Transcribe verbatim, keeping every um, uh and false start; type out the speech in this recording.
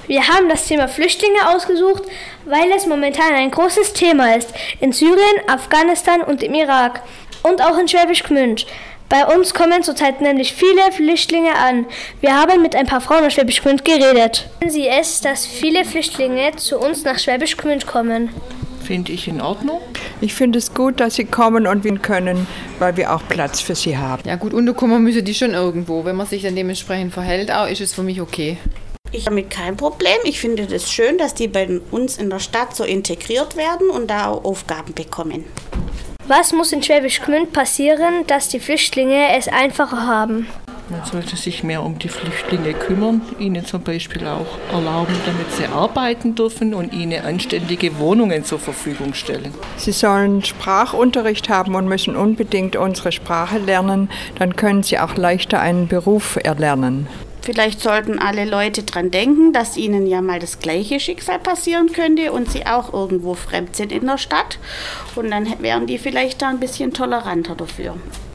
Wir haben das Thema Flüchtlinge ausgesucht, weil es momentan ein großes Thema ist. In Syrien, Afghanistan und im Irak. Und auch in Schwäbisch Gmünd. Bei uns kommen zurzeit nämlich viele Flüchtlinge an. Wir haben mit ein paar Frauen aus Schwäbisch Gmünd geredet. Finden Sie es, dass viele Flüchtlinge zu uns nach Schwäbisch Gmünd kommen? Finde ich in Ordnung. Ich finde es gut, dass sie kommen und wir können, weil wir auch Platz für sie haben. Ja gut, unterkommen müssen die schon irgendwo. Wenn man sich dann dementsprechend verhält, auch ist es für mich okay. Ich habe damit kein Problem. Ich finde das schön, dass die bei uns in der Stadt so integriert werden und da auch Aufgaben bekommen. Was muss in Schwäbisch Gmünd passieren, dass die Flüchtlinge es einfacher haben? Man sollte sich mehr um die Flüchtlinge kümmern, ihnen zum Beispiel auch erlauben, damit sie arbeiten dürfen und ihnen anständige Wohnungen zur Verfügung stellen. Sie sollen Sprachunterricht haben und müssen unbedingt unsere Sprache lernen, dann können sie auch leichter einen Beruf erlernen. Vielleicht sollten alle Leute dran denken, dass ihnen ja mal das gleiche Schicksal passieren könnte und sie auch irgendwo fremd sind in der Stadt. Und dann wären die vielleicht da ein bisschen toleranter dafür.